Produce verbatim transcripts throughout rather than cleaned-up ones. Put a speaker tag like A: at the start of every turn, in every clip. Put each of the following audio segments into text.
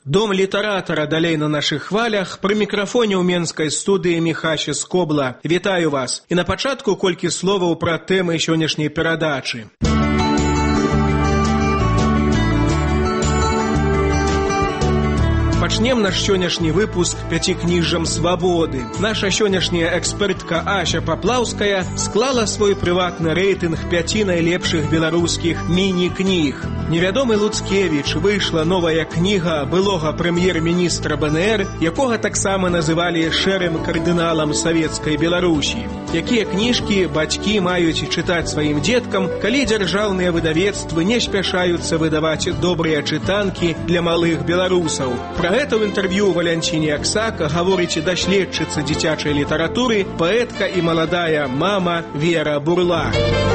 A: Дом літаратара далей на нашых хвалях, пры мікрафоне ў менскай студыі Міхася Скобла. Вітаю вас. І на пачатку колькі словаў пра тэмы сённяшняй перадачы. Пачнем наш сённяшні выпуск пяцікніжжам свабоды. Наша сённяшняя экспертка Ася Паплаўская склала свой прыватны рэйтынг пяці найлепшых беларускіх міні-кніг. Невядомы Луцкевіч выйшла новая кніга былога прэм'ер-міністра БНР, якога таксама называлі шэрым кардыналам савецкай Беларусі. Якія кніжкі бацькі маюць чытаць сваім дзеткам, калі дзяржаўныя выдавецтвы не спяшаюцца выдаваць добрыя чытанкі для малых беларусаў. Пра гэта ў інтэрв'ю Валянціне Аксак гаворыць даследчыца дзіцячай літаратуры, паэтка і маладая мама Вера Бурла.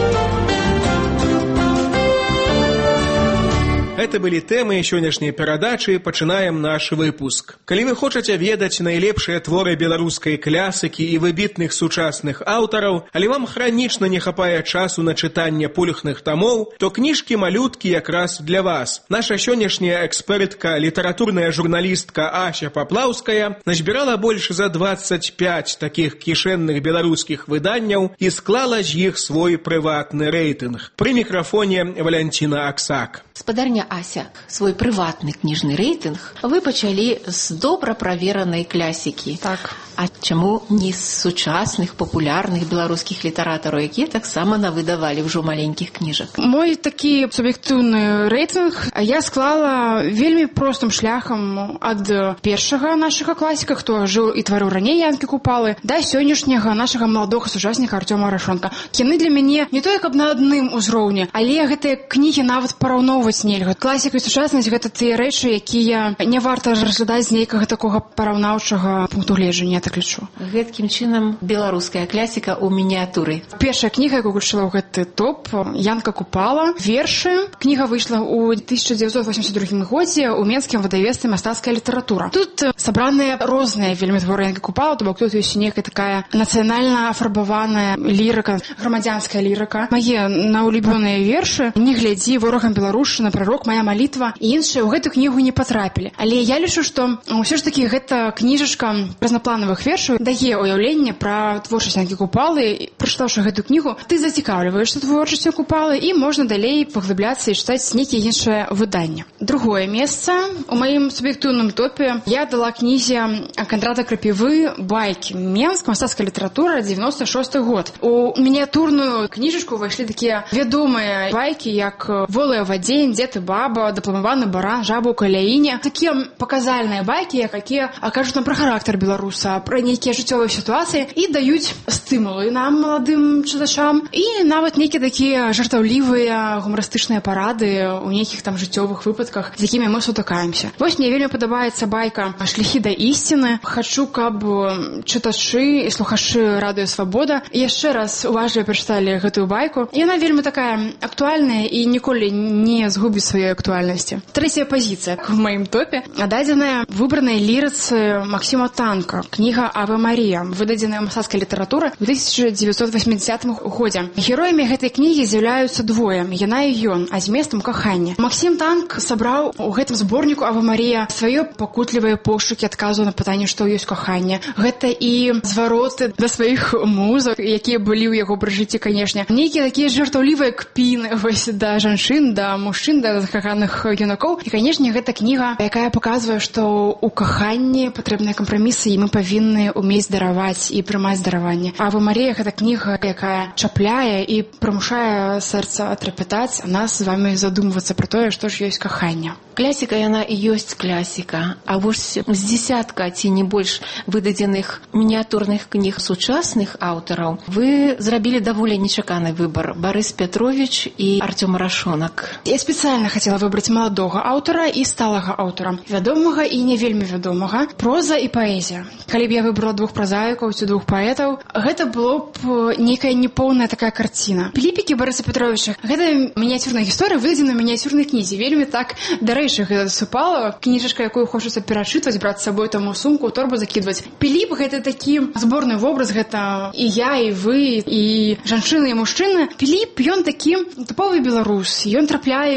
A: Гэта былі тэмы сённяшняй перадачы, пачынаем наш выпуск. Калі вы хочаце ведаць найлепшыя творы беларускай клясыкі і выбітных сучасных аўтараў, але вам хранічна не хапае часу на чытанне пульхных тамоў, то кніжкі-малюткі якраз для вас. Наша сённяшняя экспертка, літаратурная журналістка Ася Паплаўская назбірала больш за дваццаць пяць такіх кішэнных беларускіх выданняў і склала з іх свой прыватны рэйтынг. Пры мікрафоне Валянціна Аксак.
B: Спадарня Ася, свой прыватны кніжны рэйтынг вы пачалі з добра праверанай клясікі.
C: Так.
B: А чаму не з сучасных, папулярных беларускіх літаратараў, якія таксама навыдавалі ўжо маленькіх кніжак?
C: Мой такі суб'ектыўны рэйтынг я склала вельмі простым шляхам ад першага нашага класіка, хто жыў і тварыў раней Янкі Купалы, да сённяшняга нашага маладога сучасніка Артёма Арашонка. Яны для мяне не то як аб на адным узроўні, але гэтыя кнігі нават параўноўваць нельга. Класіка і сучаснасць — гэта тыя рэчы, якія не варта разглядаць з нейкага такога параўнаўчага пункту гледжання, я так лічу.
B: Гэткім чынам беларуская класіка ў мініатуры.
C: Першая кніга, якую ўключыла ў гэты топ, Янка Купала, вершы. Кніга выйшла ў тысяча дзевяцьсот восемьдесят другім годзе ў менскім выдавецтве «Мастацкая літаратура». Тут сабраныя розныя вельмі творы Янкі Купала, то бок тут ёсць некая такая нацыянальна афарбаваная лірыка, грамадзянская лірыка. Мае наўлюбёныя вершы «Не глядзі», «Ворагам беларушчына», «Прарок», «Мая малітва» і іншыя ў гэту кнігу не патрапілі. Але я лічу, што ўсё ж такі гэта кніжачка разнапланавых вершаў дае ўяўленне пра творчасць Янкі Купалы. Прачытаўшы гэту кнігу, ты зацікаўліваешся творчасцю Купалы і можна далей паглыбляцца і чытаць нейкія іншыя выданні. Другое месца у маім суб'ектыўным топе я дала кнізе Кандрата Крапівы «Байкі». Менск, мастацкая літаратура, девяносто шосты год. У мініатурную кніжачку ўвайшлі такія вядомыя байкі, як «Волыя ў вадзе», «Дзед і баба», «Дыпламаваны баран», «Жаба ў каляіне». Такія паказальныя байкі, якія кажуць нам пра характар беларуса, пра нейкія жыццёвыя сітуацыі і даюць стымулы нам, маладым чытачам, і нават нейкія такія жартаўлівыя гумарыстычныя парады ў нейкіх там жыццёвых выпадках, з якімі мы сутыкаемся. Вось мне вельмі падабаецца байка «Шляхі да ісціны». Хачу, каб чытачы і слухачы радыё «Свабода» яшчэ раз уважліва прачыталі гэтую байку. Яна вельмі такая актуальная і ніколі не згубіць сваёй актуальнасці. Трэцяя пазіцыя в маім топе дадзеная выбранай лірыцы Максіма Танка. Кніга «Аве Марія», выдадзеная мастацкай літаратуры ў тысяча дзевяцьсот восьмидесятым годзе. Героямі гэтай кнігі з'яўляюцца двое, яна і ён, а зместам кахання. Максім Танк сабраў у гэтым зборніку «Аве Марія» сваё пакутлівыя пошукі адказу на пытанне, што ёсць каханне. Гэта і звароты да сваіх музаў, якія былі ў яго пры жыцці, канешне. Нейкія такія жартаўлівыя кпіны вось да жанчын, да мужчын, да закаханых юнакоў. І, канешне, гэта кніга, якая паказвае, што ў каханні патрэбныя кампрамісы і мы павінны умець дараваць і прымаць дараванне. «Аве Марія» — гэта кніга, якая чапляе і прымушае сэрца атрапятаць, а нас з вами задумвацца пра тое, што ж ёсць каханне.
B: Клясіка яна і ёсць клясіка, а вось з дзесятка ці не больш выдадзеных мініатурных кніг сучасных аўтараў вы зрабілі даволі нечаканы выбар. Барыс Пятровіч і Артём Арашонак.
C: Я спецыяльна хацела выбраць маладога аўтара і сталага аўтара, вядомага і не вельмі вядомага. Проза і паэзія. Калі б я выбрала двух празаікаў ці двух паэтаў, гэта было б нейкая непоўная такая карціна. Піліпікі Барыса Пятровіча — гэта мініатюрная гісторыя, выдадзена ў мініатюрнай кнізе. Вельмі так дарэчы гэта супала. Кніжачка, якую хочацца перачытваць, браць з сабой там у сумку, у торбу закідваць. Піліп — гэта такі зборны вобраз, гэта і я, і вы, і жанчыны, і мужчыны. Піліп, ён такі тыповы беларус. Ён трапляе ў абсалютна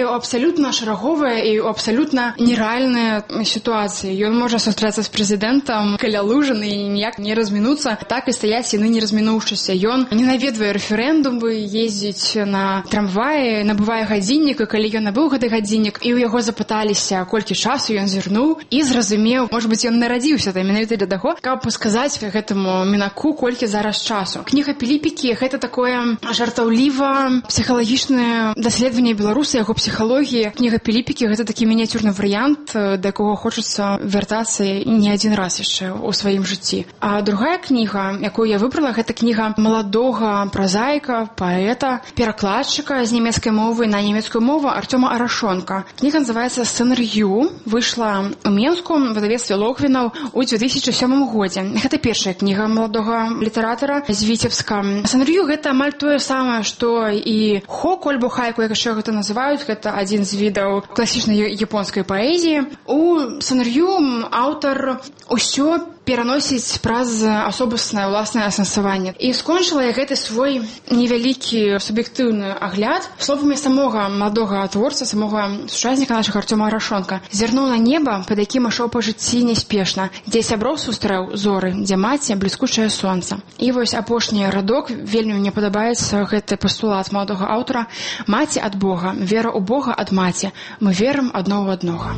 C: абсалютна шараговая і абсалютна нерэальная сітуацыя. Ён можа сустрэцца з прэзідэнтам каля лужын і ніяк не размінуцца, так і стаяць яны не размінуўшыся. Ён не наведвае рэферэндумы, ездзіць на трамваі, набывае гадзіннік, і калі ён набыў гэты гадзіннік, і ў яго запыталіся, колькі часу ён зірнуў, і зразумеў, можа быць, ён нарадзіўся там менавіта для таго, каб сказаць гэтаму мінаку, колькі зараз часу. Кніга Піліпікі — гэта такое жартаўліва псіхалагічнае даследаванне беларуса, яго псіхалогіі. Кніга Піліпікі — гэта такі мініатюрны варыянт, да якога хочацца вяртацца не адзін раз яшчэ ў сваім жыцці. А другая кніга, якую я выбрала, гэта кніга маладога празаіка, паэта, перакладчыка з нямецкай мовы на нямецкую мову Артёма Арашонка. Кніга называецца «Сцэнар'ю», выйшла ў Менску ў выдавецтве Логвінаў у две тысячы сёмым годзе. Гэта першая кніга маладога літаратара з Віцебска. «Сцэнар'ю» — гэта амаль тое самае, што і хоку альбо хайку, як яшчэ гэта называюць. Гэта адзін з відаў класічнай японскай паэзіі. У «Сцэнар'ю» аўтар усё пераносіць праз асобаснае ўласнае асэнсаванне. І скончыла я гэты свой невялікі суб'ектыўны агляд словамі самога маладога творца, самога сучасніка нашага Артёма Арашонка. «Зірнуў на неба, пад якім ішоў па жыцці няспешна, дзе сяброў сустрэў зоры, дзе маці бліскучае сонца». І вось апошні радок, вельмі мне падабаецца гэты пастулат маладога аўтара. «Маці ад Бога, вера ў Бога ад маці, мы верым адно ў аднога».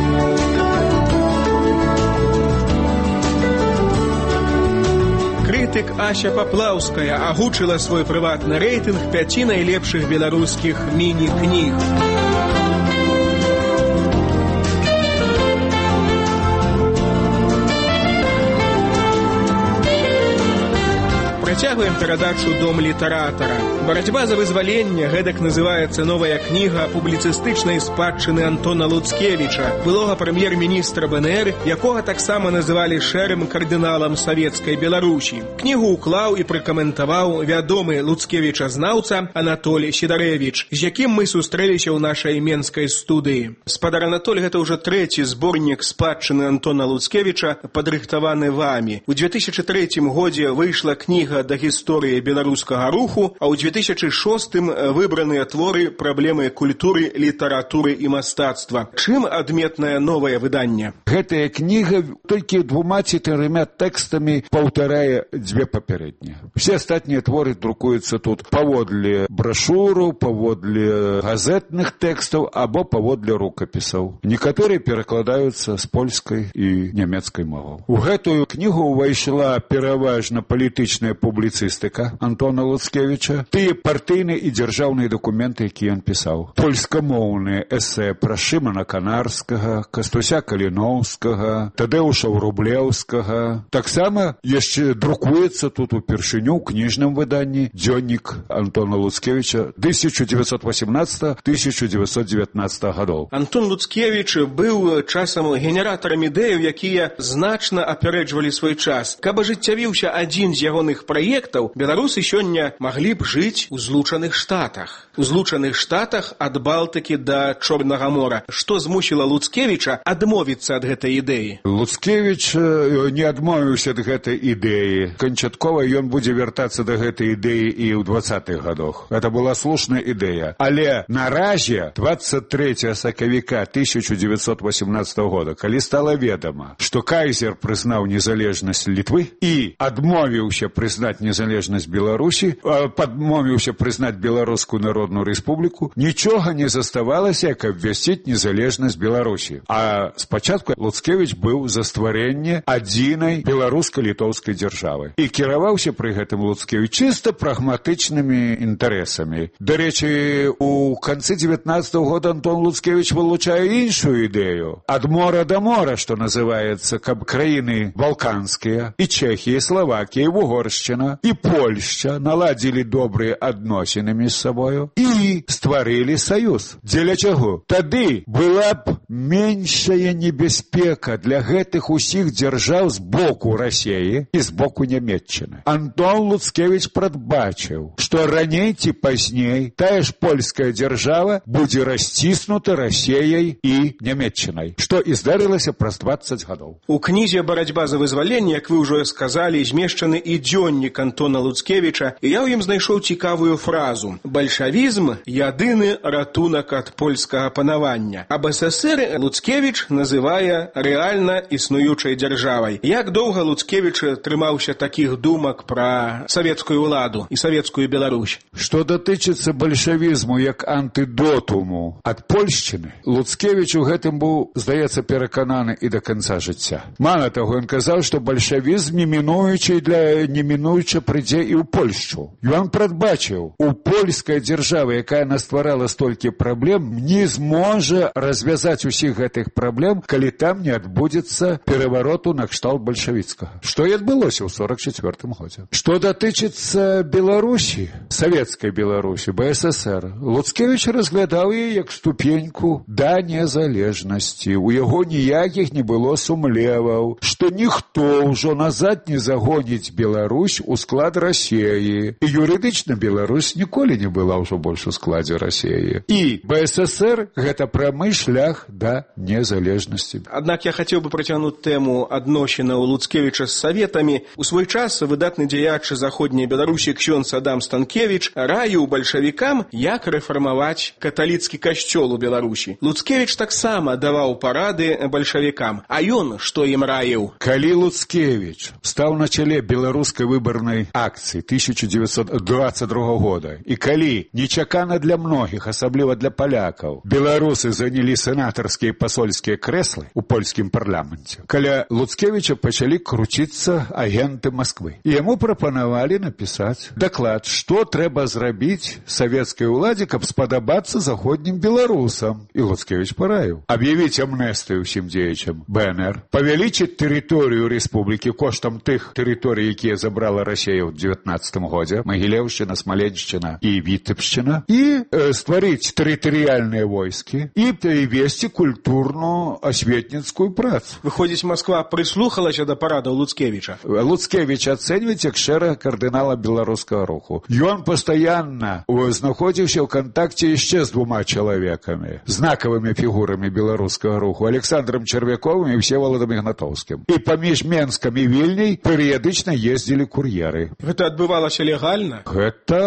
A: Крытык Ася Паплаўская агучыла свой прыватны рэйтынг пяці найлепшых беларускіх міні-кніг. Працягваем перадачу «Дом літаратара». «Барацьба за вызваленне» — гэтак называецца новая кніга публіцыстычнай спадчыны Антона Луцкевіча, былога прэм'ер-міністра БНР, якога таксама называлі шэрым кардыналам савецкай Беларусі. Кнігу ўклаў і пракаментаваў вядомы Луцкевіча-знаўца Анатоль Сідарэвіч, з якім мы сустрэліся ў нашай менскай студыі. Спадар Анатоль, гэта ўжо трэці зборнік спадчыны Антона Луцкевіча, падрыхтаваны вамі. У две тысячы трэцім годзе выйшла кніга да гісторыі беларускага руху, а ў две тысячы шостым выбраныя творы праблемы культуры, літаратуры і мастацтва. Чым адметнае новае выданне?
D: Гэтая кніга толькі двума ці трыма тэкстамі паўтарае дзве папярэднія. Все астатнія творы друкуюцца тут паводле брашуру, паводле газетных тэкстаў або паводле рукапісаў. Некаторыя перакладаюцца з польскай і нямецкай моваў. У гэтую кнігу ўвайшла пераважна палітычная публіцыстыка Антона Луцкевіча, тыя партыйныя і дзяржаўныя дакументы, якія ён пісаў. Польскамоўныя эсэ пра Шымана Канарскага, Кастуся Каліноўскага, Тадэуша Врублеўскага. Таксама яшчэ друкуецца тут упершыню ў кніжным выданні дзённік Антона Луцкевіча тысяча девятьсот восемнадцатого — тысяча девятьсот девятнадцатого гадоў.
A: Антон Луцкевіч быў часам генератарам ідэяў, якія значна апярэджвалі свой час. Каб ажыццявіўся адзін з ягоных праектаў, беларусы сёння маглі б жыць у Злучаных Штатах. У Злучаных Штатах ад Балтыкі да Чорнага мора. Што змусіла Луцкевіча адмовіцца ад гэтай ідэі?
D: Луцкевіч не адмовіўся ад гэтай ідэі. Канчаткова ён будзе вяртацца да гэтай ідэі і ў двадцатых гадах. Гэта была слушная ідэя. Але наразі двадцать трэцяга сакавіка тысяча девятьсот восемнадцатого года, калі стала ведама, што кайзер прызнаў незалежнасць Літвы і адмовіўся прызнаць незалежнасць Беларусі, падмовіўся прызнаць Беларускую народную рэспубліку, нічога не заставалася, як абвясціць незалежнасць Беларусі. А спачатку Луцкевіч быў за стварэнне адзінай беларуска-літоўскай дзяржавы. І кіраваўся пры гэтым Луцкевіч чыста прагматычнымі інтарэсамі. Дарэчы, у канцы дзевятнаццатага года Антон Луцкевіч вылучае іншую ідэю. Ад мора да мора, што называецца, каб краіны балканскія, і Чэхія, і Славакія, і Угоршчына, і Польшча наладзілі добрыя адносіны між сабою і стварылі саюз. Дзеля чаго? Тады была б меншая небяспека для гэтых усіх дзяржаў з боку Расіі і з боку Нямецчыны. Антон Луцкевіч прадбачыў, што раней ці пазней тая ж польская дзяржава будзе расціснута Расіяй і Нямецчынай, што і здарылася праз дваццаць гадоў.
A: У кнізе «Барацьба за вызваленне», як вы ўжо сказалі, змешчаны і дзённік Антона Луцкевіча, і я ў ім знайшоў цікавую фразу: «Бальшавізм – ядыны ратунак ад польскага панавання». А БССР Луцкевіч называе рэальна існуючай дзяржавай. Як доўга Луцкевіч трымаўся такіх думак пра савецкую ўладу і савецкую Беларусь?
D: Што датычыцца бальшавізму як антыдотуму ад польшчыны, Луцкевіч у гэтым быў, здаецца, перакананы і да канца жыцця. Мала таго, ён казаў, што бальшавізм немінуючы для немінуюча прыйдзе і ў Польшчу. Ён прадбачыў, у польская дзяржава, якая настварала столькі праблем, не зможа развязаць усіх гэтых праблем, калі там не адбудзецца перавароту на кшталт бальшавіцкага. Што і адбылося ў сорак чацвёртым годзе. Што датычыцца Беларусі, савецкай Беларусі, БССР, Луцкевіч разглядаў яе як ступеньку да незалежнасці. У яго ніякіх не было сумлеваў, што ніхто ўжо назад не загоніць Беларусь у склад Расіі. І юрыдычна Беларусь ніколі не была ўжо больш у складзе Расіі. І БССР – гэта прамы шлях да незалежнасці.
A: Аднак я хацеў бы працягнуць тэму адносінаў Луцкевіча з саветамі. У свой час выдатны дзеяч заходняй Беларусі ксёндз Адам Станкевіч раіў бальшавікам, як рэфармаваць каталіцкі касцёл у Беларусі. Луцкевіч таксама даваў парады бальшавікам. А ён што ім раіў?
D: Калі Луцкевіч стаў на чале беларускай выбарнай акцыі тысяча дзевяцьсот дваццаць другога года, і калі нечакана для многіх, асабліва для палякаў, беларусы занялі сенатарскія і пасольскія крэслы ў польскім парламенце, каля Луцкевіча пачалі круціцца агенты Масквы. І яму прапанавалі напісаць даклад, што трэба зрабіць савецкай уладзе, каб спадабацца заходнім беларусам. І Луцкевіч параіў аб'явіць амнестыю ўсім дзеячам БНР, павялічыць тэрыторыю рэспублікі коштам тых тэрыторый, якія забрала Расія ў дзевятнаццатым годзе, Магілеўшчына, Смаленшчына і Віцебшчына, і э, стварыць тэрытарыяльныя войскі і, і весці культурную асветніцкую працу.
A: Выходзіць, Масква прыслухалася да парадаў Луцкевіча.
D: Луцкевіч ацэньваць як шэрага кардынала беларускага руху. Ён пастаянна знаходзіўся ў кантакце яшчэ з двума чалавекамі, знакавымі фігурамі беларускага руху, Александром Червяковым і Всеволадом Ігнатоўскім. І паміж Менскам і Вільняй перыядычна ездзілі кур'еры.
A: Гэта адбывалася легальна?
D: Гэта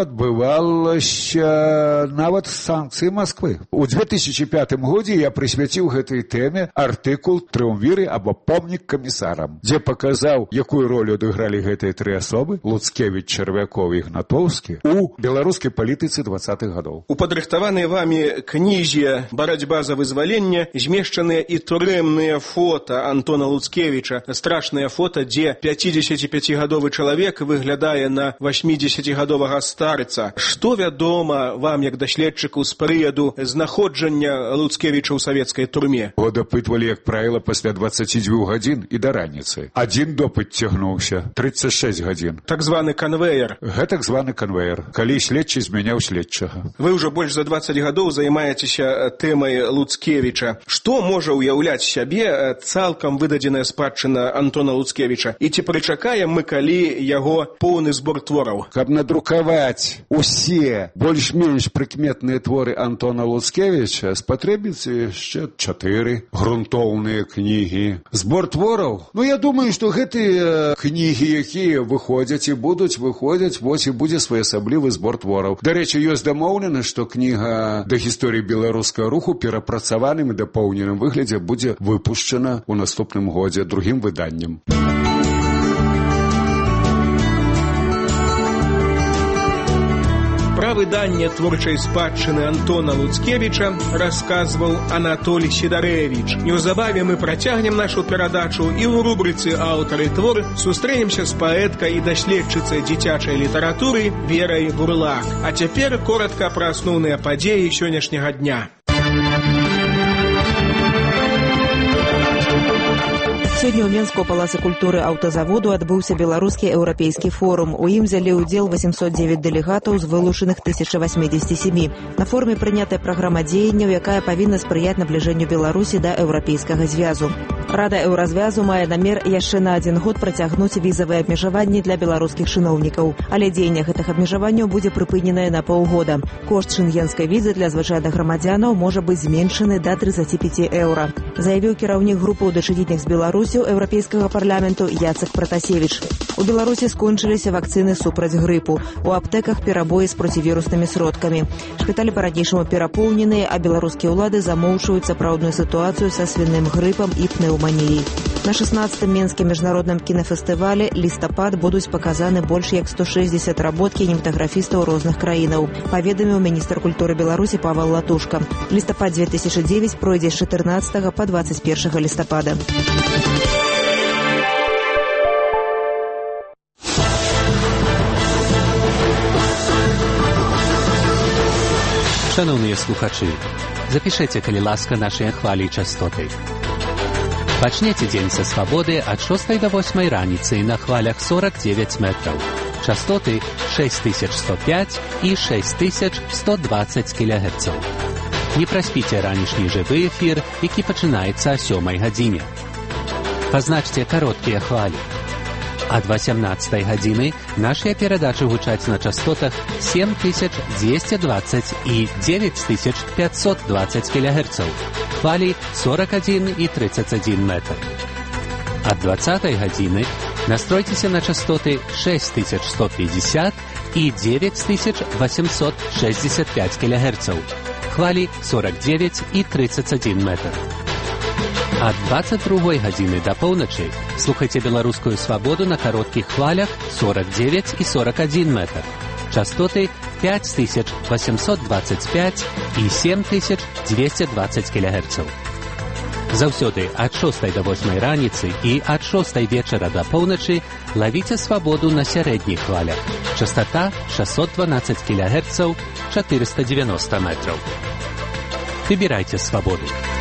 D: адбывалася нават з санкцыі Масквы. У две тысячи пятым годзе я прысвяціў гэтай тэме артыкул «Трыумвіры» або «Помнік камісарам», дзе паказаў, якую ролю адыгралі гэтыя тры асобы, Луцкевіч, Червяков і Ігнатоўскі, у беларускай палітыцы двадцатых гадоў.
A: У падрыхтаванай вамі кнізе «Барацьба за вызваленне» змешчаныя і турэмныя фота Антона Луцкевіча. Страшнае фота, дзе пяцідзесяціпяцігадовы чалавек выглядае на васьмідзесяцігадовага старыца. Што вядома вам, як даследчыку, з перыяду знаходжання Луцкевіча ў савецкай турме?
D: Его дапытвалі, як правіла, пасля дваццаці дзвюх гадзін і да раніцы. Адзін допыт цягнуўся тридцать шесть гадзін.
A: Так званы канвеер.
D: Гэтак званы канвеер, калі следчы змяняў следчага.
A: Вы ўжо больш за дваццаць гадоў займаецеся тэмай Луцкевіча. Што можа ўяўляць сябе цалкам выдадзеная спадчына Антона Луцкевіча? І ці прычакаем мы калі яго поўны збор твораў?
D: Каб надрукаваць усе больш-менш прыкметныя творы Антона Луцкевіча, спатрэбіцца яшчэ чатыры грунтоўныя кнігі. Збор твораў? Ну, я думаю, што гэтыя кнігі, якія выходзяць і будуць выходзяць, вось і будзе своеасаблівы збор твораў. Дарэчы, ёсць дамоўлена, што кніга да гісторыі беларускага руху перапрацаваным і дапоўненым выглядзе будзе выпушчана ў наступным годзе другім выданнем.
A: Пра выданне творчай спадчыны Антона Луцкевіча расказваў Анатолій Сідарэвіч. Неўзабаве мы працягнем нашу перадачу і ў рубрыцы «Аўтары твор» сустрэнемся з паэткай і даследчыцай дзіцячай літаратуры Верай Бурлак. А цяпер коратка пра асноўныя падзеі сённяшняга дня.
E: Сёння ў Менску ў палацы культуры аўтазаводу адбыўся беларускі еўрапейскі форум. У ім взялі ўдзел восемьсот девять дэлегатаў з вылучаных тысяча восемьдесят семь. На форуме прынятая праграма дзеянняў, якая павінна спрыяць набліжэнню Беларусі да еўрапейскага звязу. Рада еўразвязу мае намер яшчэ на адзін год працягнуць візавыя абмежаванні для беларускіх чыноўнікаў. Але дзеянне гэтых абмежаванняў будзе прыпыненае на паўгода. Кошт шэнгенскай візы для звычайных грамадзянаў можа быць зменшаны да тридцати пяти еўра. Заявіў кіраўнік групы ўдачынітніх з Беларусі еўрапейскага парламенту Яцек Пратасевіч. У Беларусі скончыліся вакцыны супраць грыпу. У аптэках перабоі з процівіруснымі сродкамі. Шпіталі па-ранейшаму перапоўненыя, а беларускія ўлады замоўчваюць сапраўдную сітуацыю са свіным грыпам і пнеўманіяй. На шестнадцатым Менскім міжнародным кінафестывалі «Лістапад» будуць паказаны больш як сто шэсцьдзесят работ кінематаграфістаў розных краінаў, паведаміў міністр культуры Беларусі Павел Латушка. «Лістапад две тысячи девять» пройдзе з чатырнаццатага па двадцать першага лістапада.
F: Шановні слухачі, запишите, калі ласка, наші хвалі і частоти. Пачнеце дзень са свабоды ад шостай до восьмай раніцы на хвалях сорок девять метраў. Частоты шесть тысяч сто пять і шесть тысяч сто двадцать кілогерцаў. Не праспіце ранішні жывы эфір, які пачынаецца о сёмай гадзіне. Пазначце кароткія хвалі. Ад восемнадцатай гадзіны нашыя перадачы гучаць на частотах семь тысяч двести двадцать і девять тысяч пятьсот двадцать кілогерцаў. Хвалі сорок один и тридцать один метр. Ад двадцатай гадзіны настройцеся на частоты шесть тысяч сто пятьдесят и девять тысяч восемьсот шестьдесят пять кілогерцаў. Хвалі сорок девять и тридцать один метр. Ад двадцать другой гадзіны да поўначы слухайце беларускую свабоду на кароткіх хвалях сорок девять и сорок один метр. Частоты пять тысяч восемьсот двадцать пять и семь тысяч двести двадцать кілогерцаў. Заўсёды ад шостай до восьмай раніцы і ад шостай вечара да поўначы лавіце свабоду на сярэдніх хвалях. Частота шестьсот двенадцать кілогерцаў, четыреста девяносто метров. Выбирайте свободу.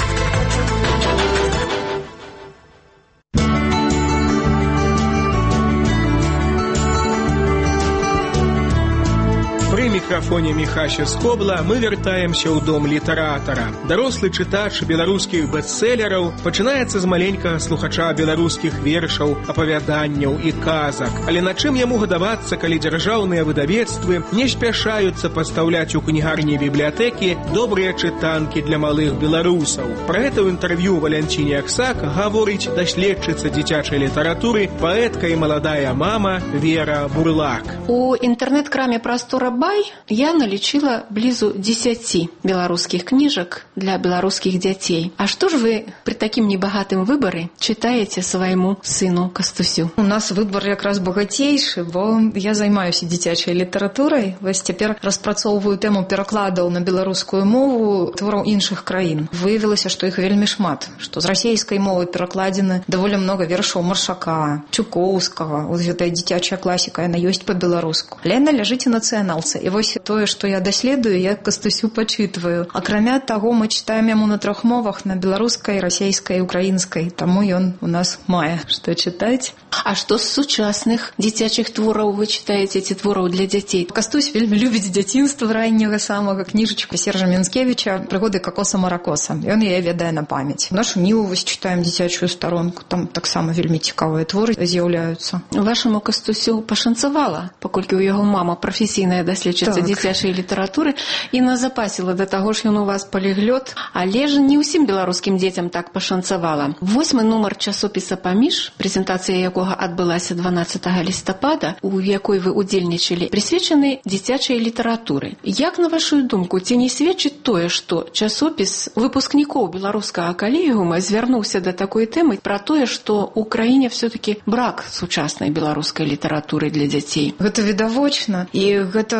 A: При мікрафоне Михася Скобла мы вяртаемся ў дом літаратара. Дарослы чытач беларускіх бестселераў пачынаецца з маленькага слухача беларускіх вершаў, апавяданняў і казак. Але на чым яму гадавацца, калі дзяржаўныя выдавецтвы не спяшаюцца пастаўляць у кнігарні бібліятэкі добрыя чытанкі для малых беларусаў. Пра гэта ў інтэрв'ю Валянціне Аксак гаворыць даследчыца дзіцячай літаратуры, паэтка і маладая мама Вера Бурлак.
B: У інтэрнэт-краме «Прастора Бай» я налічила близу десяти белорусских книжек для белорусских детей. А что же вы при таким небогатым выборе читаете своему сыну Кастусю?
G: У нас выбор якраз багацейшы, бо я займаюся дзіцячай літаратурай. Вось цяпер распрацоўваю тэму перакладаў на беларускую мову твораў іншых краін. Выявілася, што іх вельмі шмат, што з расейскай мовы перакладзены даволі многа вершаў Маршака, Чукоўскага. Вось гэтая дзіцячая класіка, яна ёсць па-беларуску. Але яна ляжыць у нацыяналцы. І вось тое, што я даследую, я Кастусю пачытваю. Акрамя таго, мы чытаем яму на трох мовах, на беларускай, расейскай і украінскай. Таму ён у нас мае што чытаць.
B: А што з сучасных дзіцячых твораў вы чытаеце, ці твораў для дзяцей?
G: Кастусь вельмі любіць дзяцінства ранняга самага, кніжачку Сержа Менскевіча «Прыгоды Какоса Маракоса». Ён яе ведае на памяць. Нашу Ніву вось чытаем дзіцячую старонку. Там таксама вельмі цікавыя творы з'яўляюцца.
B: Вашаму Кастусю пашанцавала, паколькі ў яго мама прафесійная даследчыца так. дзіцячай літаратуры і назапасіла да таго ж ён у вас паліглёт, але ж не ўсім беларускім дзецям так пашанцавала. Восьмы нумар часопіса «Паміж», прэзентацыя якога адбылася дванаццатага лістапада, у якой вы удзельнічалі, прысвечаны дзіцячай літаратуры. Як, на вашу думку, ці не сведчыць тое, што часопіс выпускнікоў беларускага калегіума звярнуўся да такой тэмы пра тое, што ў краіне все-таки брак сучаснай беларускай літаратуры для дзяцей?
G: Гэта відавочна. І гэта,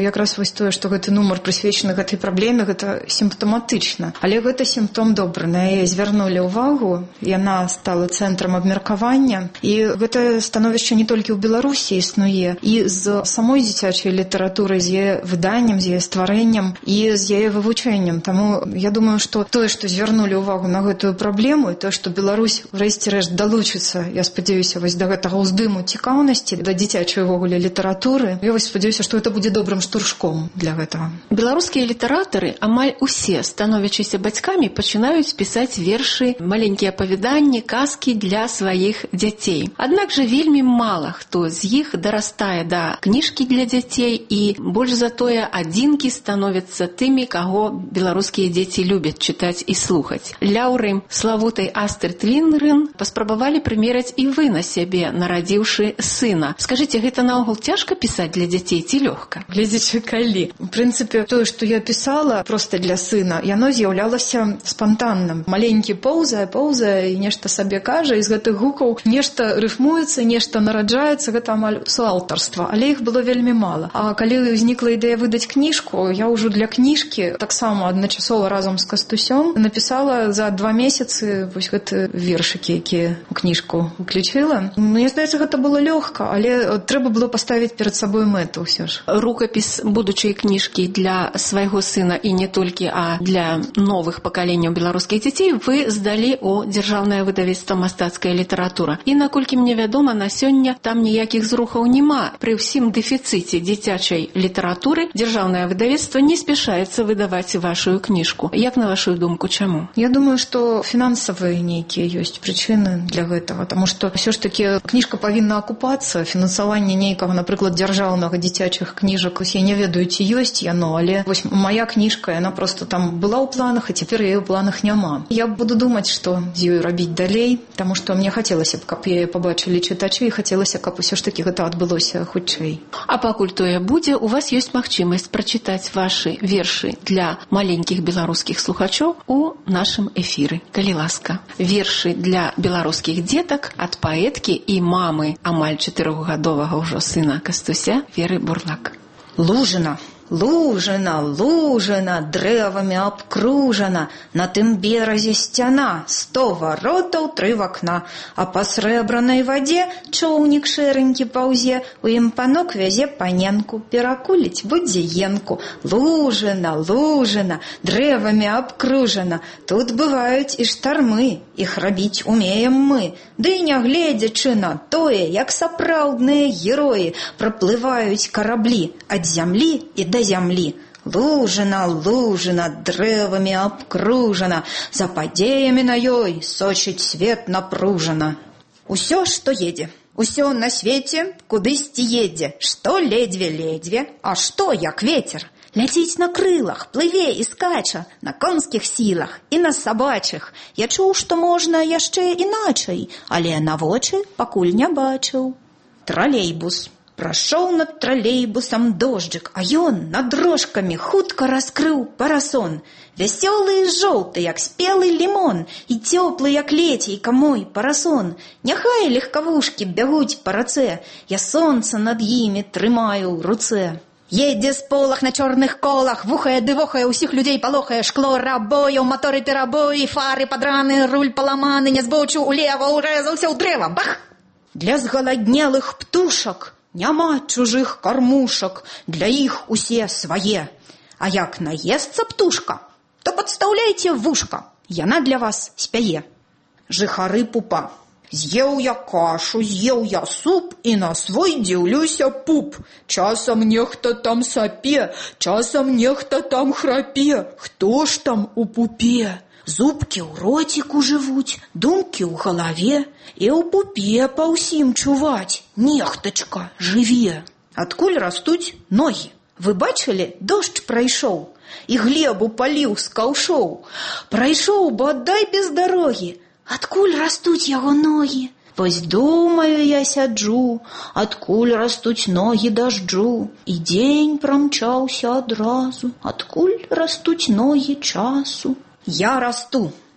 G: якраз вось тое, што гэты нумар прысвечаны гэтай праблеме, гэта сімптаматычна. Але гэта сімптом добры. На яе звярнулі ўвагу, яна стала цэнтрам абмеркавання. І гэта становішча не толькі ў Беларусі існуе, і з самой дзіцячай літаратурай, з яе выданнем, з яе стварэннем і з яе вывучэннем. Таму я думаю, што тое, што звярнулі ўвагу на гэтую праблему, і тое, што Беларусь рэшце-рэшт далучыцца, я спадзяюся, вось да гэтага ўздыму цікаўнасці, да дзіцячай увогуле літаратуры, я вось спадзяюся, што гэта будзе добрым штуршком для гэтага.
B: Беларускія літаратары амаль усе, становячыся бацькамі, пачынаюць пісаць вершы, маленькія апавяданні, казкі для сваіх дзяцей. Аднак жа вельмі мала хто з іх дарастае да кніжкі для дзяцей, і больш за тое адзінкі становяцца тымі, каго беларускія дзеці любяць чытаць і слухаць. Ляўры славутай Астрыд Лінгрен паспрабавалі прымераць і вы на сябе, нарадзіўшы сына. Скажыце, гэта наогул цяжка пісаць для дзяцей ці лёгка?
G: Глядзячы калі. У прынцыпе, тое, што я пісала проста для сына, яно з'яўлялася спантанным. Маленькі поўзае, поўзае і нешта сабе кажа, і з гэтых гукаў нешта рыфмуецца, нешта нараджаецца, гэта амаль суаўтарства, але іх было вельмі мала. А калі ўзнікла ідэя выдаць кніжку, я ўжо для кніжкі таксама адначасова разам з Кастусём напісала за два месяцы вось гэты вершыкі, якія ў кніжку уключила. Мне здаецца, гэта было лёгка, але трэба было паставіць перад сабой мэту ўсё ж.
B: Рукапіс будучай кніжкі для свайго сына і не толькі, а для новых пакаленняў беларускіх дзяцей вы здалі ў дзяржаўнае выдавецтва «Мастацкая літаратура». І, наколькі мне вядома, на сёння там ніякіх зрухаў няма. Пры ўсім дэфіцыце дзіцячай літаратуры дзяржаўнае выдавецтва не спяшаецца выдаваць вашу кніжку. Як на вашу думку, чаму?
G: Я думаю, што фінансавыя нейкія ёсць прычыны для гэтага, таму што ўсё ж такі кніжка павінна акупацца, фінансаванне нейкага, напрыклад, дзяржаўнага дзіцячых кніжак, я не ведаю, ці ёсць яно, але вось моя кніжка, яна просто там была ў планах, а цяпер яе ў планах няма. Я буду думаць, што з ёю рабіць далей, таму што мне хацелася б, каб яе пабачылі чытачы, і хацелася, каб усё ж такі гэта адбылося хутчэй.
B: А пакуль тое будзе, у вас ёсць магчымасць прачытаць вашы вершы для маленькіх беларускіх слухачоў у нашым эфіры. Калі ласка. Вершы для беларускіх дзетак ад паэткі і мамы амаль чатырохгадовага ўжо сына Кастуся Веры Бурлак.
H: Лужына, лужына, лужына, дрэвамі абкружана, на тым беразе сцяна, сто варотаў, тры вакна, а па срэбранай вадзе чоўнік шэранькі паўзе, у ім панок вязе паненку, перакуліць будзе енку. Лужына, лужына, дрэвамі абкружана, тут бываюць і штармы, іх рабіць умеем мы, ды не гледзячы на тое, як сапраўдныя героі праплываюць караблі ад зямлі і да зямлі. Лужына, лужына, дрэвамі абкружана, за падзеямі на ёй сочыць свет напружана. Усё, што едзе, усё на свеце кудысьці едзе, што ледзьве-ледзьве, а што як ветер. Ляціць на крылах, плыве і скача, на конскіх сілах і на сабачых. Я чуў, што можна яшчэ іначай, але на вочы пакуль не бачыў. Тралейбус. Прашоў над тралейбусам дожджык, а ён над дрожкамі хутка раскрыў парасон. Вясёлы і жоўты, як спелы лімон, і цёплы, як лецейка мой парасон. Няхай легкавушкі бягуць па рацэ, я сонца над імі трымаю ў руцэ. Едзе з полах на чорных колах, вухае ды вохае, усіх людзей палохае, шкло рабояў, маторы перабоі, фары падраны, руль паламаны, не збочыў улева, урэзаўся ў дрэва, бах! Для згаладнелых птушак няма чужых кармушак, для іх усе свае. А як наесца птушка, то падстаўляйце вушка, яна для вас спяе. Жыхары пупа. З'еў я кашу, з'еў я суп, і на свой дзіўлюся пуп. Часам нехта там сапе, часам нехта там храпе. Хто ж там у пупе? Зубкі ў роціку жывуць, думкі ў галаве, і ў пупе па ўсім чуваць. Нехтачка жыве. Адкуль растуць ногі? Вы бачылі, дождж прайшоў, і глебу паліў з каўшоў. Прайшоў бадай без дарогі. Адкуль растуць яго ногі? Вось думаю я сяджу, адкуль растуць ногі дажджу. І дзень прамчаўся адразу, адкуль растуць ногі часу. Я расту,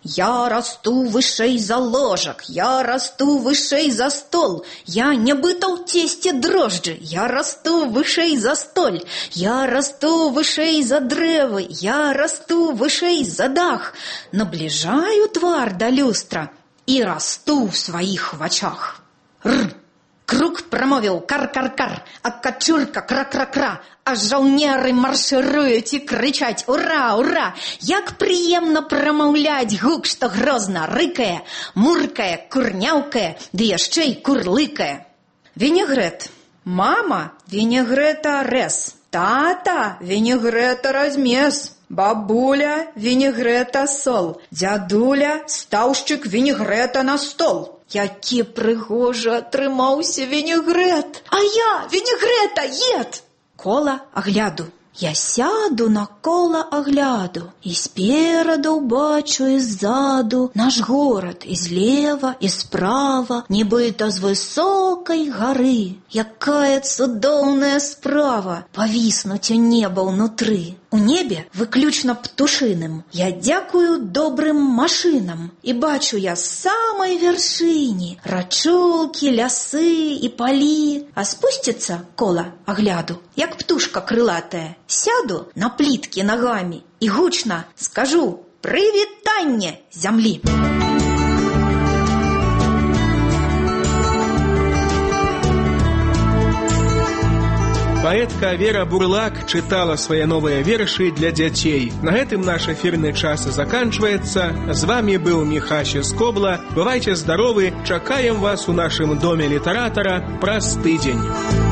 H: Я расту вышэй за ложак, я расту вышэй за стол. Я не быта ў цесце дрожджы, я расту вышэй за столь. Я расту вышэй за дрэвы, я расту вышэй за дах. Набліжаю твар да люстра і расту ў сваіх вачах. Р! Крук прамовіў кар-кар-кар, а качурка кра-кра-кра, а жаўнеры маршыруюць і крычаць «Ура, ура!». Як прыемна прамаўляць гук, што грозна рыкае, муркае, курняўкае, ды яшчэ й курлыкае. Вінегрэт. Мама, вінегрэта рэз. Тата, вінегрэта размес. Бабуля, вінегрэта сол. Дзядуля, стаўшчык вінегрэта на стол. Які прыгожа атрымаўся вінегрэт. А я вінегрэта ед. Кола агляду. Я сяду на кола агляду, і спераду бачу, і ззаду наш горад, і злева, і справа, нібыта з высокай гары. Якая цудоўная справа павіснуць у неба ўнутры. У небе выключна птушыным. Я дзякую добрым машынам, і бачу я з самай вяршыні рачулкі, лясы і палі. А спусціцца кола агляду, як птушка крылатая. Сяду на пліткі нагамі і гучна скажу «Прывітанне зямлі!».
A: Паэтка Вера Бурлак чытала свае новыя вершы для дзяцей. На гэтым наш эфірны час заканчваецца. З вамі быў Міхася Скобла. Бывайце здаровы, чакаем вас у нашым доме літаратара праз тыдзень.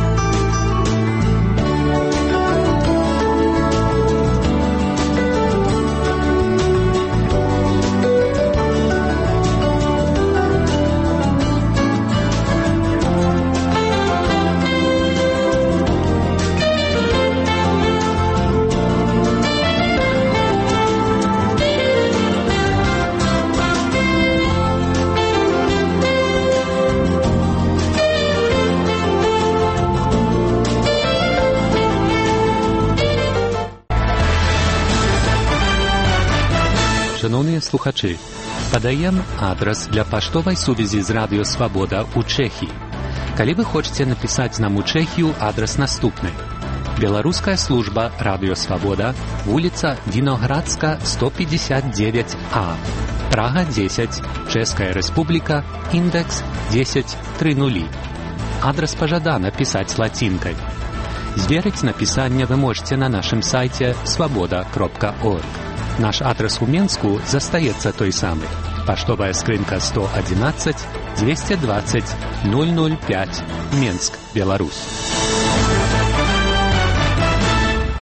F: Шановныя слухачы, падаем адрас для паштовай сувязі з Радыё Свабода ў Чэхіі. Калі вы хочаце напісаць нам у Чэхію, адрас наступны. Беларуская служба Радыё Свабода, вуліца Віноградска, сто пятьдесят девять А, Прага дзесяць, Чэшская Рэспубліка, індекс десять тридцать. Адрас пажадана пісаць лацінкай. Зверыць напісанне вы можете на нашым сайце свабода кропка орг. Наш адрес у Менску застаецца той самы. Паштовая скрынка сто одиннадцать двести двадцать ноль ноль пять, Менск, Беларусь.